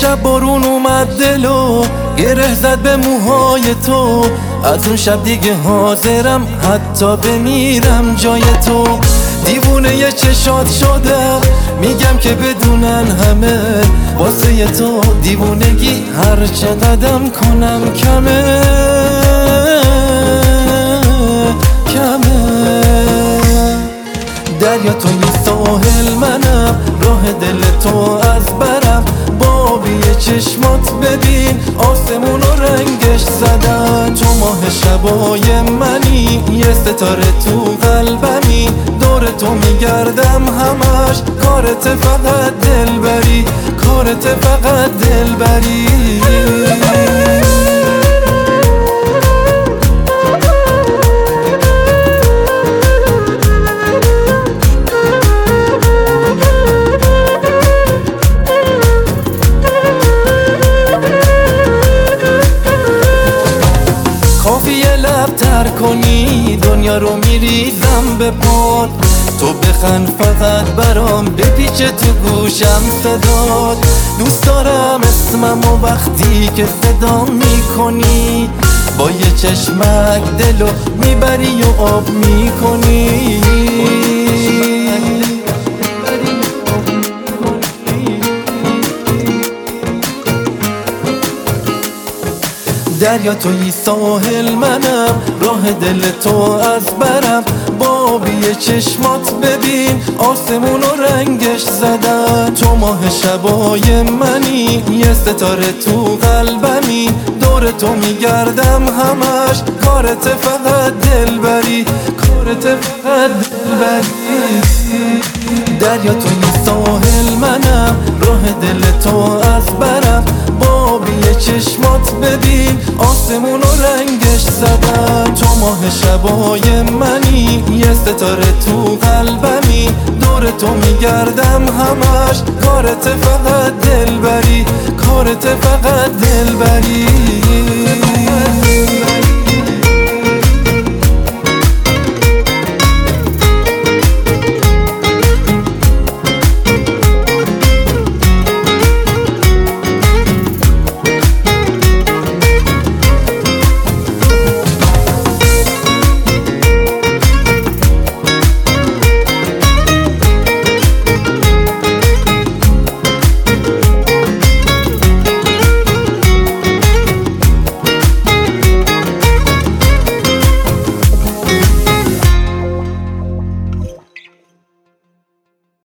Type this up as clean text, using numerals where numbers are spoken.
شب بارون اومد دلو گره زد به موهای تو، از اون شب دیگه حاضرم حتی بمیرم جای تو. دیوونه ی چشات شدم، میگم که بدونن همه واسه تو دیوونگی هر چقدرم کنم کمه کمه. دریا توی ساحل منم، راه دل تو از برم، بابی چشمات ببین آسمون و رنگش زدن. تو ماه شبای منی، یه ستاره تو قلبمی، دور تو میگردم همش، کارت فقط دلبری، کارت فقط دلبری. کافیه لب تر کنی دنیا رو میریزم به پات، تو بخند فقط برام بپیچه تو گوشم صدات. دوست دارم اسمم و وقتی که صدا میکنی، با یه چشمک دلو میبری و آب میکنی. دریا توی ساحل منم، راه دل تو از برم، بابی چشمات ببین آسمون و رنگش زدن. تو ماه شبای منی، یه ستاره تو قلبمی، دور تو میگردم همش، کارت فقط دلبری، کارت فقط دلبری. دریا توی ساحل منم، راه دل تو از برم، بابی چشمات ببین آسمون و رنگش زدن. تو ماه شبای منی، یه ستاره تو قلبمی، دور تو میگردم همش، کارت فقط دلبری، کارت فقط دلبری.